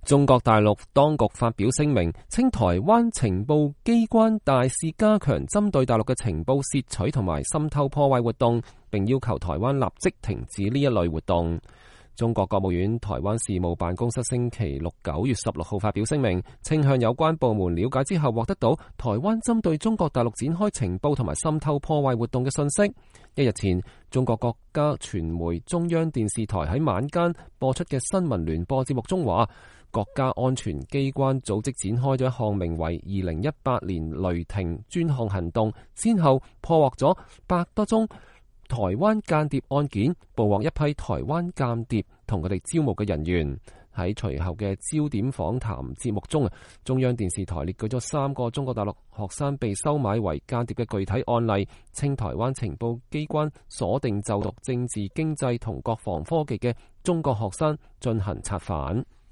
中國大陸當局發表聲明，稱台灣情報機關大肆加強針對大陸嘅情報竊取同埋滲透破壞活動，並要求台灣立即停止呢一類活動。中國國務院台灣事務辦公室星期六9月16號發表聲明，稱向有關部門了解之後，獲得到台灣針對中國大陸展開情報同埋滲透破壞活動嘅信息。一日前，中國國家傳媒中央電視台喺晚間播出嘅新聞聯播節目中話，國家安全機關組織展開咗一項名為2018年雷霆專項行動，先後破獲咗100多宗台灣間諜案件，捕獲一批台灣間諜同佢哋招募嘅人員。喺隨後嘅焦點訪談節目中，中央電視台列舉咗3個中國大陸學生被收買為間諜嘅具體案例，稱台灣情報機關鎖定就讀政治經濟同國防科技嘅中國學生進行策反。